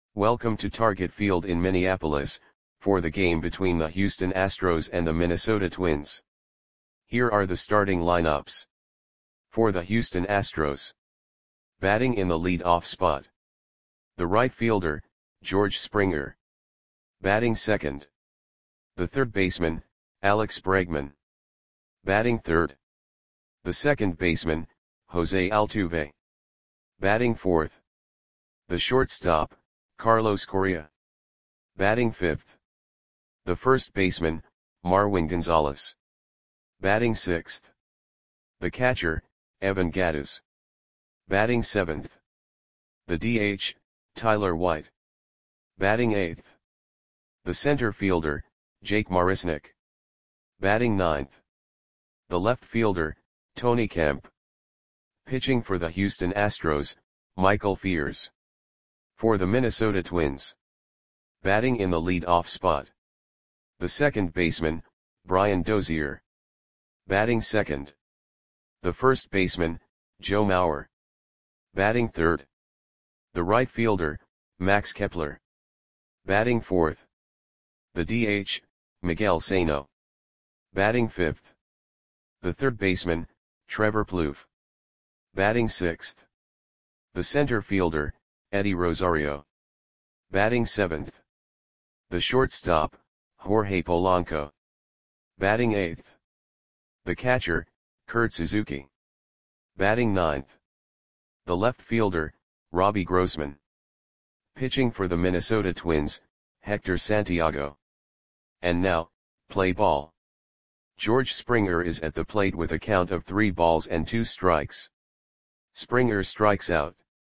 Welcome to Target Field in Minneapolis, for the game between the Houston Astros and the Minnesota Twins. Here are the starting lineups. For the Houston Astros. Batting in the lead-off spot. The right fielder, George Springer. Batting second. The third baseman, Alex Bregman. Batting third. The second baseman, Jose Altuve. Batting fourth. The shortstop, Carlos Correa. Batting fifth. The first baseman, Marwin Gonzalez. Batting sixth. The catcher, Evan Gattis. Batting seventh. The DH, Tyler White. Batting eighth. The center fielder, Jake Marisnick. Batting ninth. The left fielder, Tony Kemp. Pitching for the Houston Astros, Michael Fiers. For the Minnesota Twins. Batting in the lead-off spot. The second baseman, Brian Dozier. Batting second. The first baseman, Joe Mauer. Batting third. The right fielder, Max Kepler. Batting fourth. The DH, Miguel Sano. Batting fifth. The third baseman, Trevor Plouffe. Batting sixth. The center fielder, Eddie Rosario. Batting seventh. The shortstop, Jorge Polanco. Batting eighth. The catcher, Kurt Suzuki. Batting ninth. The left fielder, Robbie Grossman. Pitching for the Minnesota Twins, Hector Santiago. And now, play ball. George Springer is at the plate with a count of 3 balls and 2 strikes. Springer strikes out.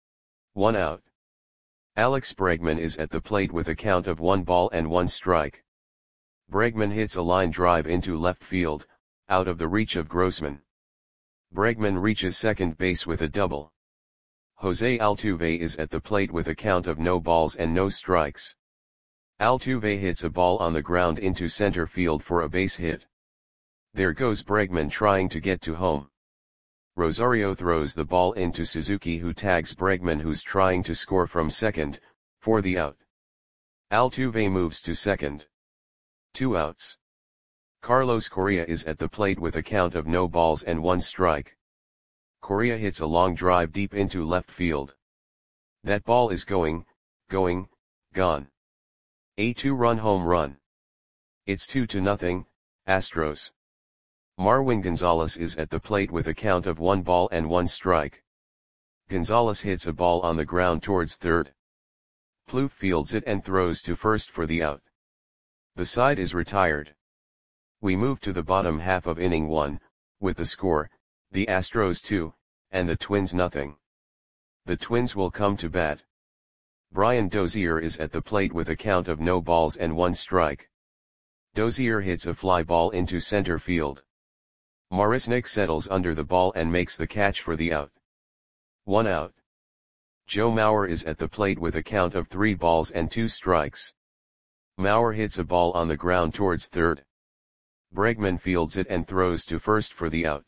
1 out. Alex Bregman is at the plate with a count of 1 ball and 1 strike. Bregman hits a line drive into left field, out of the reach of Grossman. Bregman reaches second base with a double. Jose Altuve is at the plate with a count of no balls and no strikes. Altuve hits a ball on the ground into center field for a base hit. There goes Bregman trying to get to home. Rosario throws the ball into Suzuki, who tags Bregman, who's trying to score from second, for the out. Altuve moves to second. 2 outs. Carlos Correa is at the plate with a count of no balls and 1 strike. Correa hits a long drive deep into left field. That ball is gone. A 2-run home run. It's 2-0, Astros. Marwin Gonzalez is at the plate with a count of 1 ball and 1 strike. Gonzalez hits a ball on the ground towards third. Plouffe fields it and throws to first for the out. The side is retired. We move to the bottom half of inning 1, with the score, the Astros 2, and the Twins nothing. The Twins will come to bat. Brian Dozier is at the plate with a count of no balls and 1 strike. Dozier hits a fly ball into center field. Marisnick settles under the ball and makes the catch for the out. 1 out. Joe Mauer is at the plate with a count of 3 balls and 2 strikes. Mauer hits a ball on the ground towards third. Bregman fields it and throws to first for the out.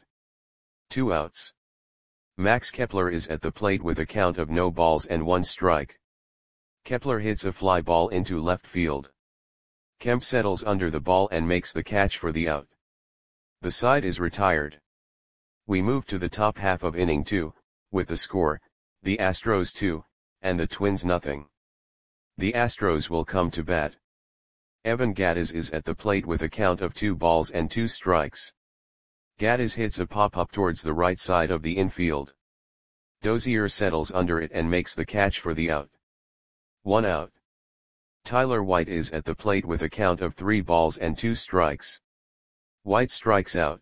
2 outs. Max Kepler is at the plate with a count of no balls and 1 strike. Kepler hits a fly ball into left field. Kemp settles under the ball and makes the catch for the out. The side is retired. We move to the top half of inning 2, with the score, the Astros 2, and the Twins nothing. The Astros will come to bat. Evan Gattis is at the plate with a count of 2 balls and 2 strikes. Gattis hits a pop-up towards the right side of the infield. Dozier settles under it and makes the catch for the out. 1 out. Tyler White is at the plate with a count of 3 balls and 2 strikes. White strikes out.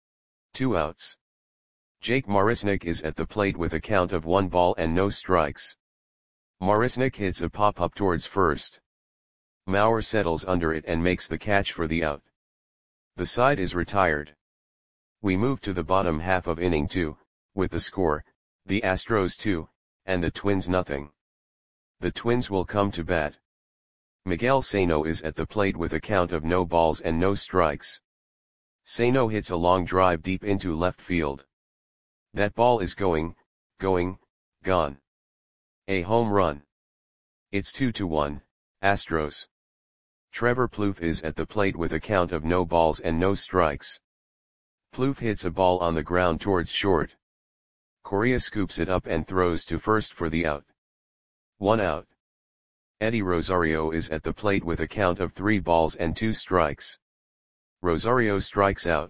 2 outs. Jake Marisnick is at the plate with a count of 1 ball and no strikes. Marisnick hits a pop-up towards first. Mauer settles under it and makes the catch for the out. The side is retired. We move to the bottom half of inning 2, with the score, the Astros 2, and the Twins nothing. The Twins will come to bat. Miguel Sano is at the plate with a count of no balls and no strikes. Sano hits a long drive deep into left field. That ball is gone. A home run. It's 2-1, Astros. Trevor Plouffe is at the plate with a count of no balls and no strikes. Plouffe hits a ball on the ground towards short. Correa scoops it up and throws to first for the out. 1 out. Eddie Rosario is at the plate with a count of 3 balls and 2 strikes. Rosario strikes out.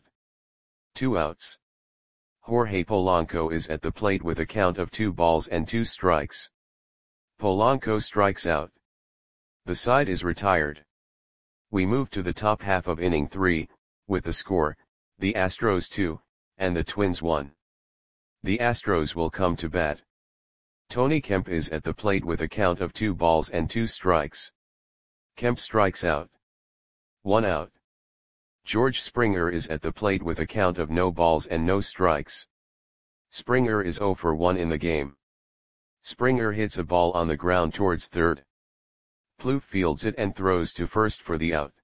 2 outs. Jorge Polanco is at the plate with a count of 2 balls and 2 strikes. Polanco strikes out. The side is retired. We move to the top half of inning 3, with the score, the Astros 2, and the Twins 1. The Astros will come to bat. Tony Kemp is at the plate with a count of 2 balls and 2 strikes. Kemp strikes out. 1 out. George Springer is at the plate with a count of no balls and no strikes. Springer is 0 for 1 in the game. Springer hits a ball on the ground towards third. Plouffe fields it and throws to first for the out.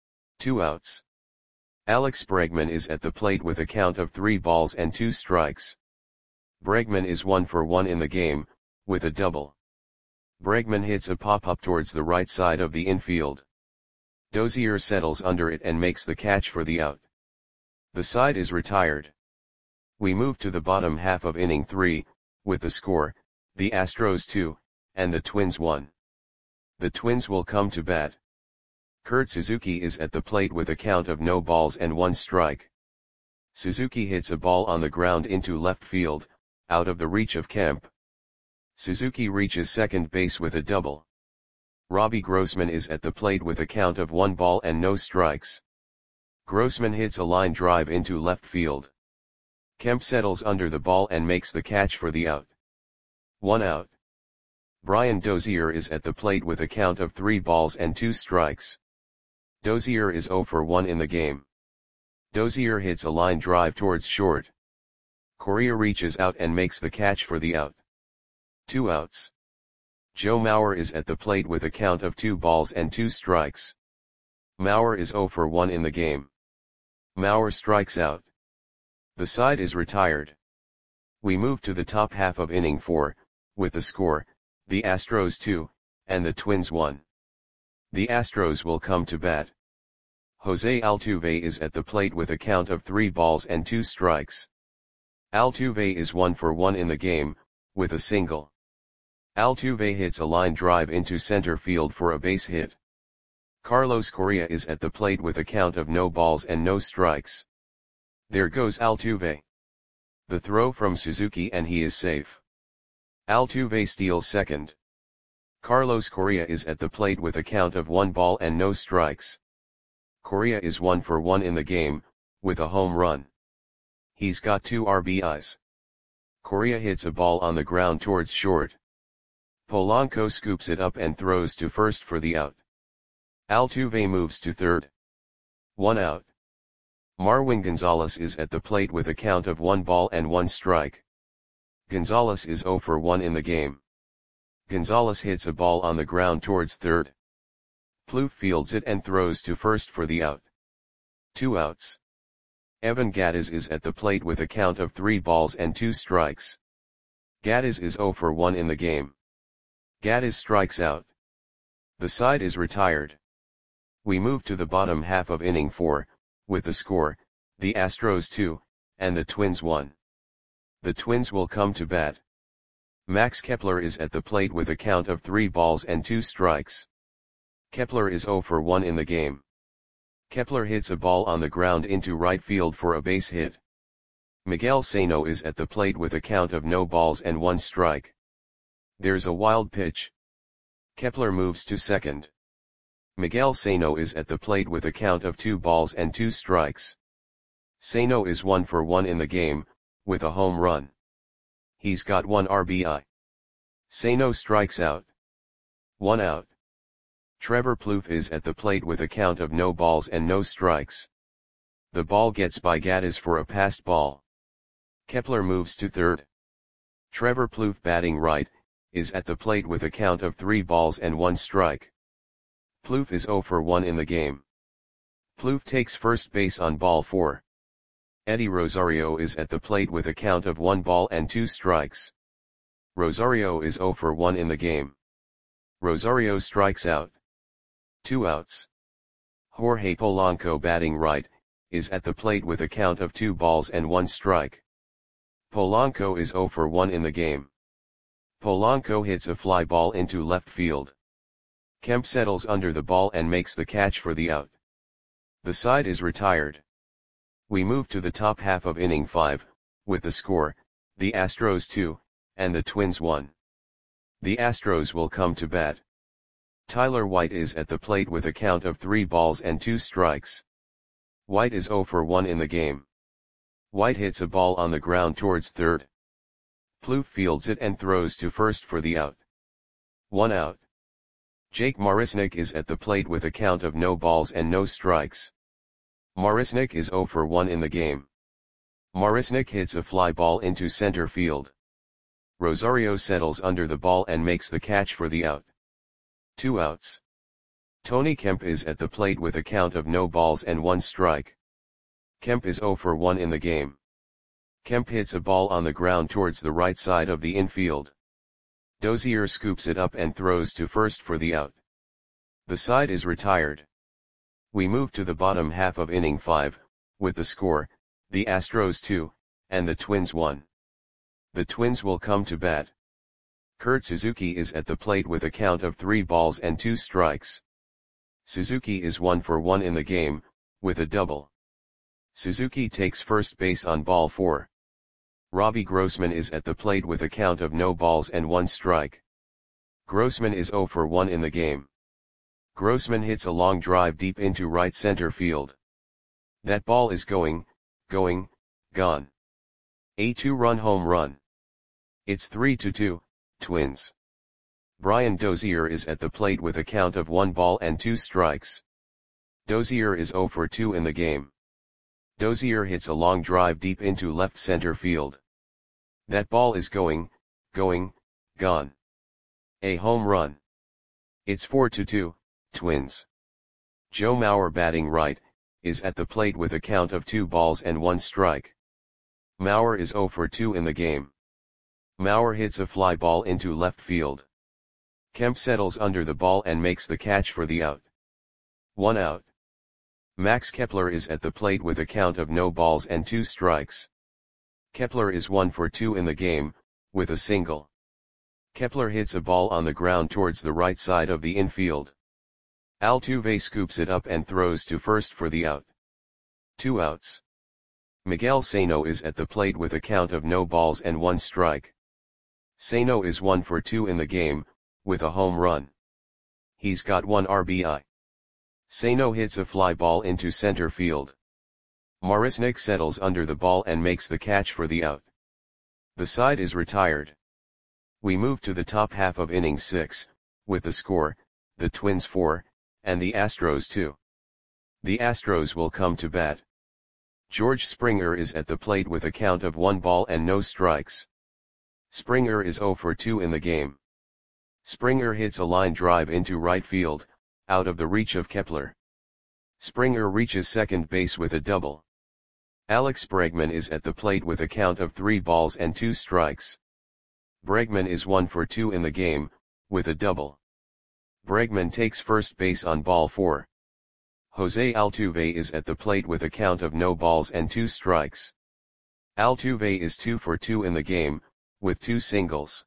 2 outs. Alex Bregman is at the plate with a count of 3 balls and 2 strikes. Bregman is 1 for 1 in the game, with a double. Bregman hits a pop-up towards the right side of the infield. Dozier settles under it and makes the catch for the out. The side is retired. We move to the bottom half of inning 3, with the score, the Astros 2, and the Twins 1. The Twins will come to bat. Kurt Suzuki is at the plate with a count of no balls and 1 strike. Suzuki hits a ball on the ground into left field, out of the reach of Kemp. Suzuki reaches second base with a double. Robbie Grossman is at the plate with a count of 1 ball and no strikes. Grossman hits a line drive into left field. Kemp settles under the ball and makes the catch for the out. 1 out. Brian Dozier is at the plate with a count of 3 balls and 2 strikes. Dozier is 0 for 1 in the game. Dozier hits a line drive towards short. Correa reaches out and makes the catch for the out. 2 outs. Joe Mauer is at the plate with a count of 2 balls and 2 strikes. Mauer is 0 for 1 in the game. Mauer strikes out. The side is retired. We move to the top half of inning 4, with the score, the Astros 2, and the Twins 1. The Astros will come to bat. Jose Altuve is at the plate with a count of 3 balls and 2 strikes. Altuve is 1 for 1 in the game, with a single. Altuve hits a line drive into center field for a base hit. Carlos Correa is at the plate with a count of no balls and no strikes. There goes Altuve. The throw from Suzuki and he is safe. Altuve steals second. Carlos Correa is at the plate with a count of 1 ball and no strikes. Correa is 1 for 1 in the game, with a home run. He's got 2 RBIs. Correa hits a ball on the ground towards short. Polanco scoops it up and throws to first for the out. Altuve moves to third. 1 out. Marwin Gonzalez is at the plate with a count of 1 ball and 1 strike. Gonzalez is 0 for 1 in the game. Gonzalez hits a ball on the ground towards third. Plouffe fields it and throws to first for the out. 2 outs. Evan Gattis is at the plate with a count of 3 balls and 2 strikes. Gattis is 0 for 1 in the game. Gattis strikes out. The side is retired. We move to the bottom half of inning 4, with the score, the Astros 2, and the Twins 1. The Twins will come to bat. Max Kepler is at the plate with a count of 3 balls and 2 strikes. Kepler is 0 for 1 in the game. Kepler hits a ball on the ground into right field for a base hit. Miguel Sano is at the plate with a count of no balls and 1 strike. There's a wild pitch. Kepler moves to second. Miguel Sano is at the plate with a count of 2 balls and 2 strikes. Sano is 1 for 1 in the game, with a home run. He's got 1 RBI. Sano strikes out. 1 out. Trevor Plouffe is at the plate with a count of no balls and no strikes. The ball gets by Gattis for a passed ball. Kepler moves to third. Trevor Plouffe, batting right, is at the plate with a count of 3 balls and 1 strike. Plouffe is 0 for 1 in the game. Plouffe takes first base on ball 4. Eddie Rosario is at the plate with a count of 1 ball and 2 strikes. Rosario is 0 for 1 in the game. Rosario strikes out. 2 outs. Jorge Polanco batting right, is at the plate with a count of 2 balls and 1 strike. Polanco is 0 for 1 in the game. Polanco hits a fly ball into left field. Kemp settles under the ball and makes the catch for the out. The side is retired. We move to the top half of inning 5, with the score, the Astros 2, and the Twins 1. The Astros will come to bat. Tyler White is at the plate with a count of 3 balls and 2 strikes. White is 0 for 1 in the game. White hits a ball on the ground towards third. Plouffe fields it and throws to first for the out. 1 out. Jake Marisnick is at the plate with a count of no balls and no strikes. Marisnick is 0 for 1 in the game. Marisnick hits a fly ball into center field. Rosario settles under the ball and makes the catch for the out. 2 outs. Tony Kemp is at the plate with a count of no balls and 1 strike. Kemp is 0 for 1 in the game. Kemp hits a ball on the ground towards the right side of the infield. Dozier scoops it up and throws to first for the out. The side is retired. We move to the bottom half of inning 5, with the score, the Astros 2, and the Twins 1. The Twins will come to bat. Kurt Suzuki is at the plate with a count of 3 balls and 2 strikes. Suzuki is 1 for 1 in the game, with a double. Suzuki takes first base on ball 4. Robbie Grossman is at the plate with a count of no balls and 1 strike. Grossman is 0 for 1 in the game. Grossman hits a long drive deep into right center field. That ball is gone. A 2-run home run. It's 3-2, Twins. Brian Dozier is at the plate with a count of 1 ball and 2 strikes. Dozier is 0 for 2 in the game. Dozier hits a long drive deep into left center field. That ball is gone. A home run. It's 4-2, Twins. Joe Mauer batting right, is at the plate with a count of 2 balls and 1 strike. Mauer is 0 for 2 in the game. Mauer hits a fly ball into left field. Kemp settles under the ball and makes the catch for the out. 1 out. Max Kepler is at the plate with a count of no balls and 2 strikes. Kepler is 1 for 2 in the game, with a single. Kepler hits a ball on the ground towards the right side of the infield. Altuve scoops it up and throws to first for the out. 2 outs. Miguel Sano is at the plate with a count of no balls and 1 strike. Sano is 1 for 2 in the game, with a home run. He's got 1 RBI. Sano hits a fly ball into center field. Marisnick settles under the ball and makes the catch for the out. The side is retired. We move to the top half of inning 6, with the score, the Twins 4, and the Astros 2. The Astros will come to bat. George Springer is at the plate with a count of 1 ball and no strikes. Springer is 0 for 2 in the game. Springer hits a line drive into right field, out of the reach of Kepler. Springer reaches second base with a double. Alex Bregman is at the plate with a count of 3 balls and 2 strikes. Bregman is 1 for 2 in the game, with a double. Bregman takes first base on ball 4. Jose Altuve is at the plate with a count of no balls and 2 strikes. Altuve is 2 for 2 in the game, with 2 singles.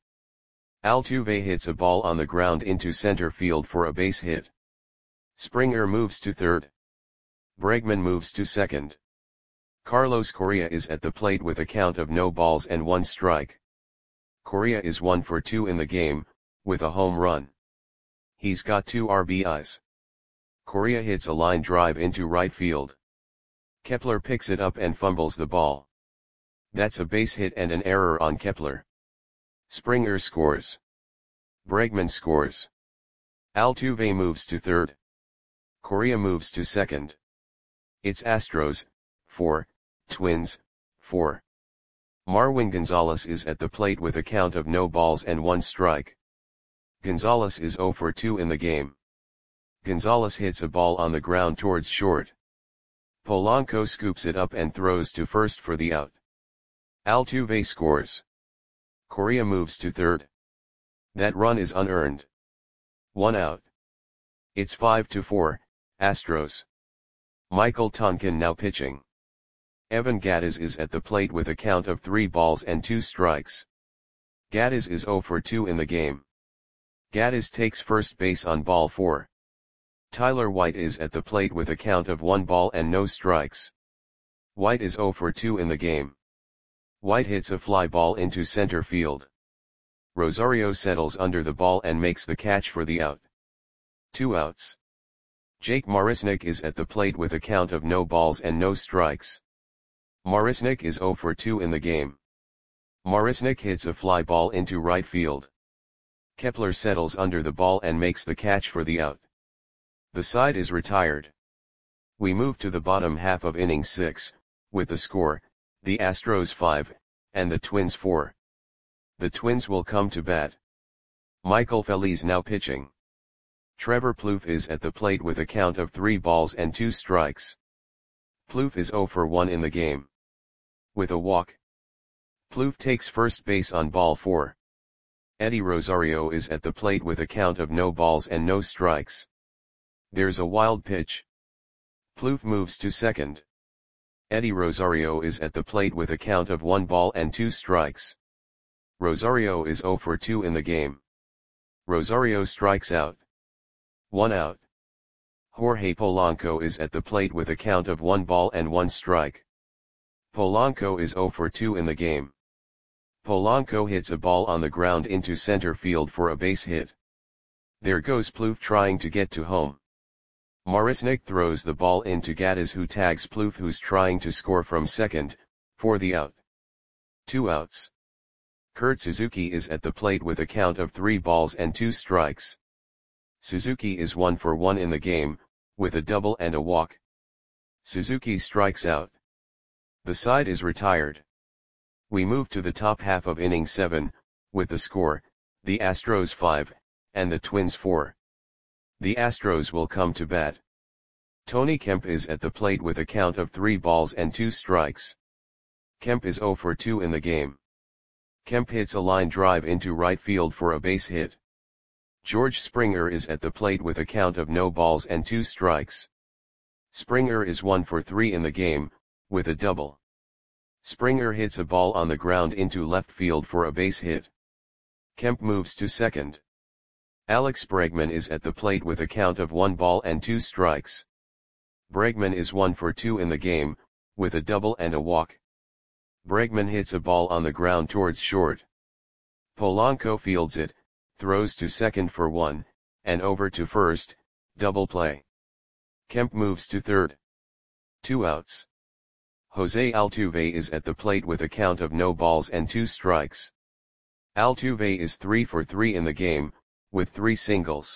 Altuve hits a ball on the ground into center field for a base hit. Springer moves to third. Bregman moves to second. Carlos Correa is at the plate with a count of no balls and 1 strike. Correa is 1 for 2 in the game, with a home run. He's got 2 RBIs. Correa hits a line drive into right field. Kepler picks it up and fumbles the ball. That's a base hit and an error on Kepler. Springer scores. Bregman scores. Altuve moves to third. Correa moves to second. It's Astros 4, Twins 4. Marwin Gonzalez is at the plate with a count of no balls and 1 strike. Gonzalez is 0 for 2 in the game. Gonzalez hits a ball on the ground towards short. Polanco scoops it up and throws to first for the out. Altuve scores. Correa moves to third. That run is unearned. 1 out. It's 5-4, Astros. Michael Tonkin now pitching. Evan Gattis is at the plate with a count of 3 balls and 2 strikes. Gattis is 0 for 2 in the game. Gattis takes first base on ball 4. Tyler White is at the plate with a count of 1 ball and no strikes. White is 0 for 2 in the game. White hits a fly ball into center field. Rosario settles under the ball and makes the catch for the out. 2 outs. Jake Marisnick is at the plate with a count of no balls and no strikes. Marisnick is 0 for 2 in the game. Marisnick hits a fly ball into right field. Kepler settles under the ball and makes the catch for the out. The side is retired. We move to the bottom half of inning 6, with the score, the Astros 5, and the Twins 4. The Twins will come to bat. Michael Feliz now pitching. Trevor Plouffe is at the plate with a count of 3 balls and 2 strikes. Plouffe is 0 for 1 in the game. With a walk. Plouffe takes first base on ball 4. Eddie Rosario is at the plate with a count of no balls and no strikes. There's a wild pitch. Plouffe moves to second. Eddie Rosario is at the plate with a count of 1 ball and 2 strikes. Rosario is 0 for 2 in the game. Rosario strikes out. 1 out. Jorge Polanco is at the plate with a count of 1 ball and 1 strike. Polanco is 0 for 2 in the game. Polanco hits a ball on the ground into center field for a base hit. There goes Plouffe trying to get to home. Marisnick throws the ball into Gattis, who tags Plouffe, who's trying to score from second, for the out. 2 outs. Kurt Suzuki is at the plate with a count of 3 balls and 2 strikes. Suzuki is 1 for 1 in the game, with a double and a walk. Suzuki strikes out. The side is retired. We move to the top half of inning 7, with the score, the Astros 5, and the Twins 4. The Astros will come to bat. Tony Kemp is at the plate with a count of 3 balls and 2 strikes. Kemp is 0 for 2 in the game. Kemp hits a line drive into right field for a base hit. George Springer is at the plate with a count of no balls and 2 strikes. Springer is 1 for 3 in the game, with a double. Springer hits a ball on the ground into left field for a base hit. Kemp moves to second. Alex Bregman is at the plate with a count of 1 ball and 2 strikes. Bregman is 1 for 2 in the game, with a double and a walk. Bregman hits a ball on the ground towards short. Polanco fields it, throws to second for 1, and over to first, double play. Kemp moves to third. 2 outs. Jose Altuve is at the plate with a count of no balls and 2 strikes. Altuve is 3 for 3 in the game, with 3 singles.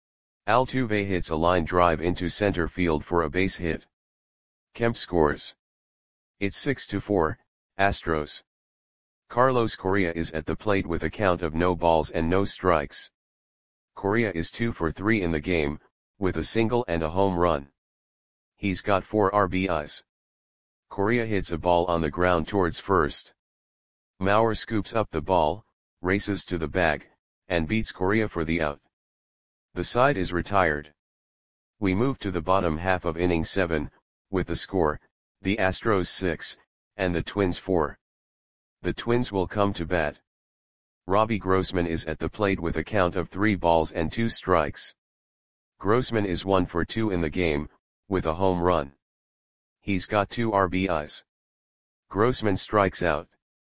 Altuve hits a line drive into center field for a base hit. Kemp scores. It's 6-4, Astros. Carlos Correa is at the plate with a count of no balls and no strikes. Correa is 2 for 3 in the game, with a single and a home run. He's got 4 RBIs. Correa hits a ball on the ground towards first. Mauer scoops up the ball, races to the bag, and beats Correa for the out. The side is retired. We move to the bottom half of inning 7, with the score, the Astros 6, and the Twins 4. The Twins will come to bat. Robbie Grossman is at the plate with a count of 3 balls and 2 strikes. Grossman is 1 for 2 in the game, with a home run. He's got 2 RBIs. Grossman strikes out.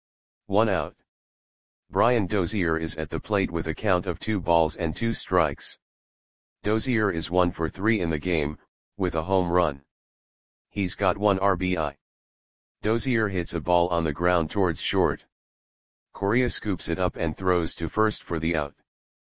1 out. Brian Dozier is at the plate with a count of 2 balls and 2 strikes. Dozier is 1 for 3 in the game, with a home run. He's got 1 RBI. Dozier hits a ball on the ground towards short. Correa scoops it up and throws to first for the out.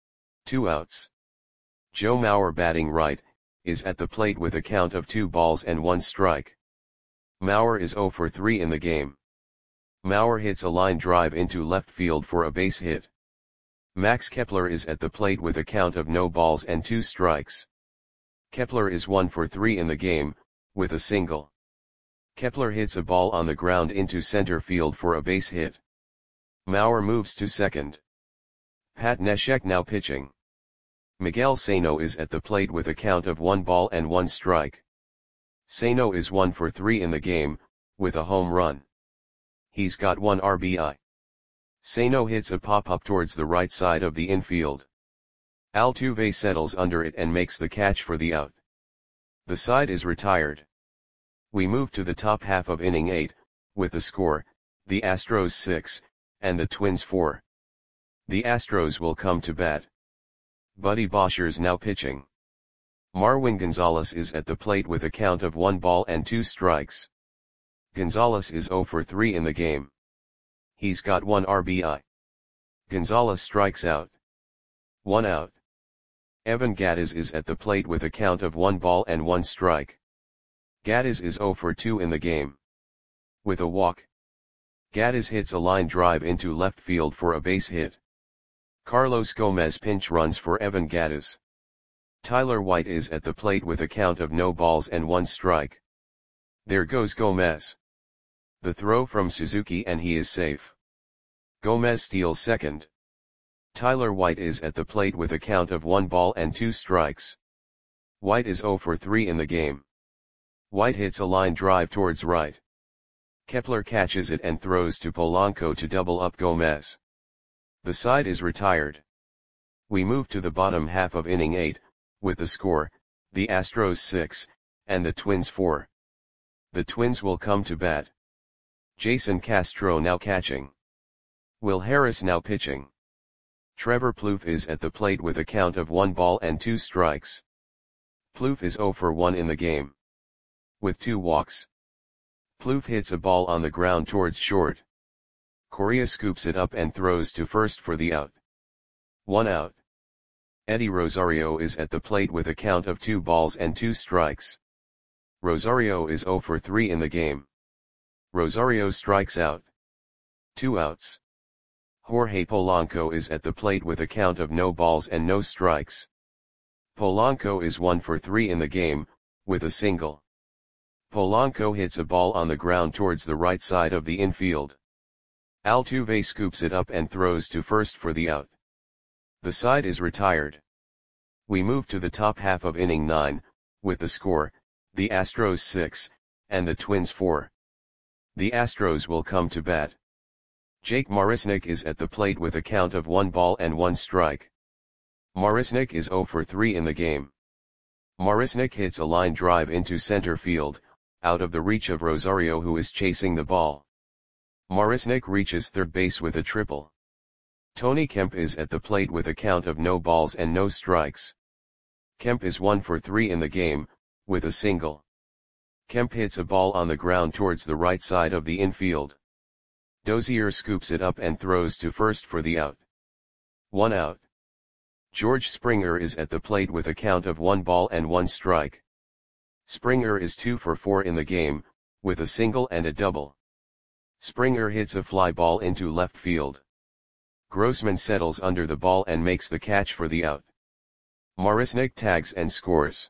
2 outs. Joe Mauer, batting right, is at the plate with a count of 2 balls and 1 strike. Mauer is 0 for 3 in the game. Mauer hits a line drive into left field for a base hit. Max Kepler is at the plate with a count of no balls and 2 strikes. Kepler is 1 for 3 in the game, with a single. Kepler hits a ball on the ground into center field for a base hit. Mauer moves to second. Pat Neshek now pitching. Miguel Sano is at the plate with a count of 1 ball and 1 strike. Sano is 1 for 3 in the game, with a home run. He's got 1 RBI. Sano hits a pop-up towards the right side of the infield. Altuve settles under it and makes the catch for the out. The side is retired. We move to the top half of inning 8, with the score, the Astros 6, and the Twins 4. The Astros will come to bat. Buddy Boscher's now pitching. Marwin Gonzalez is at the plate with a count of 1 ball and 2 strikes. Gonzalez is 0 for 3 in the game. He's got 1 RBI. Gonzalez strikes out. 1 out. Evan Gattis is at the plate with a count of 1 ball and 1 strike. Gattis is 0 for 2 in the game. With a walk. Gattis hits a line drive into left field for a base hit. Carlos Gomez pinch runs for Evan Gattis. Tyler White is at the plate with a count of no balls and 1 strike. There goes Gomez. The throw from Suzuki and he is safe. Gomez steals second. Tyler White is at the plate with a count of 1 ball and 2 strikes. White is 0 for 3 in the game. White hits a line drive towards right. Kepler catches it and throws to Polanco to double up Gomez. The side is retired. We move to the bottom half of inning 8, with the score, the Astros 6, and the Twins 4. The Twins will come to bat. Jason Castro now catching. Will Harris now pitching. Trevor Plouffe is at the plate with a count of 1 ball and 2 strikes. Plouffe is 0 for 1 in the game. With 2 walks. Plouffe hits a ball on the ground towards short. Correa scoops it up and throws to first for the out. 1 out. Eddie Rosario is at the plate with a count of 2 balls and 2 strikes. Rosario is 0 for 3 in the game. Rosario strikes out. 2 outs. Jorge Polanco is at the plate with a count of no balls and no strikes. Polanco is 1 for 3 in the game, with a single. Polanco hits a ball on the ground towards the right side of the infield. Altuve scoops it up and throws to first for the out. The side is retired. We move to the top half of inning 9, with the score, the Astros 6, and the Twins 4. The Astros will come to bat. Jake Marisnick is at the plate with a count of 1 ball and 1 strike. Marisnick is 0 for 3 in the game. Marisnick hits a line drive into center field, out of the reach of Rosario who is chasing the ball. Marisnick reaches third base with a triple. Tony Kemp is at the plate with a count of no balls and no strikes. Kemp is 1 for 3 in the game, with a single. Kemp hits a ball on the ground towards the right side of the infield. Dozier scoops it up and throws to first for the out. 1 out. George Springer is at the plate with a count of 1 ball and 1 strike. Springer is 2 for 4 in the game, with a single and a double. Springer hits a fly ball into left field. Grossman settles under the ball and makes the catch for the out. Marisnick tags and scores.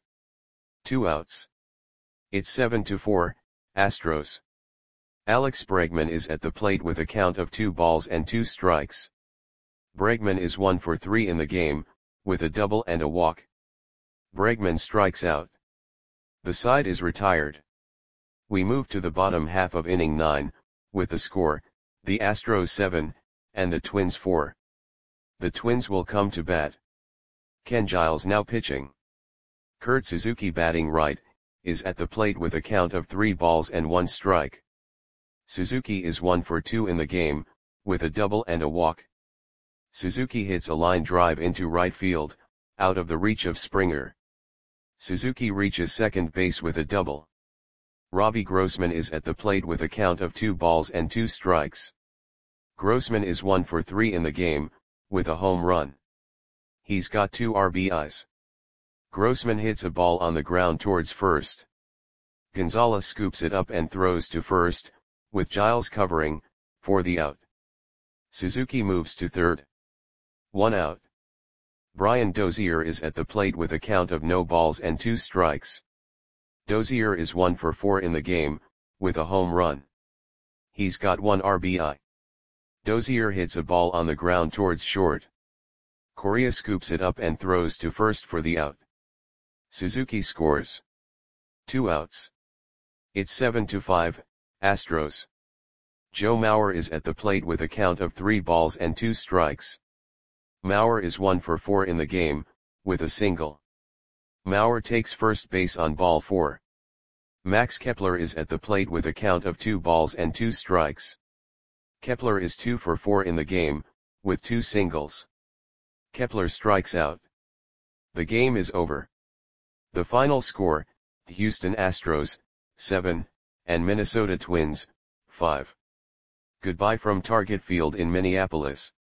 2 outs. It's 7-4, Astros. Alex Bregman is at the plate with a count of 2 balls and 2 strikes. Bregman is 1 for 3 in the game, with a double and a walk. Bregman strikes out. The side is retired. We move to the bottom half of inning 9, with the score, the Astros 7, and the Twins 4. The Twins will come to bat. Ken Giles now pitching. Kurt Suzuki batting right, is at the plate with a count of 3 balls and 1 strike. Suzuki is 1 for 2 in the game, with a double and a walk. Suzuki hits a line drive into right field, out of the reach of Springer. Suzuki reaches second base with a double. Robbie Grossman is at the plate with a count of 2 balls and 2 strikes. Grossman is 1 for 3 in the game, with a home run. He's got 2 RBIs. Grossman hits a ball on the ground towards first. Gonzalez scoops it up and throws to first, with Giles covering, for the out. Suzuki moves to third. 1 out. Brian Dozier is at the plate with a count of no balls and 2 strikes. Dozier is 1 for 4 in the game, with a home run. He's got 1 RBI. Dozier hits a ball on the ground towards short. Correa scoops it up and throws to first for the out. Suzuki scores. 2 outs. It's 7-5, Astros. Joe Mauer is at the plate with a count of 3 balls and 2 strikes. Mauer is 1 for 4 in the game, with a single. Mauer takes first base on ball 4. Max Kepler is at the plate with a count of 2 balls and 2 strikes. Kepler is 2 for 4 in the game, with 2 singles. Kepler strikes out. The game is over. The final score, Houston Astros, 7, and Minnesota Twins, 5. Goodbye from Target Field in Minneapolis.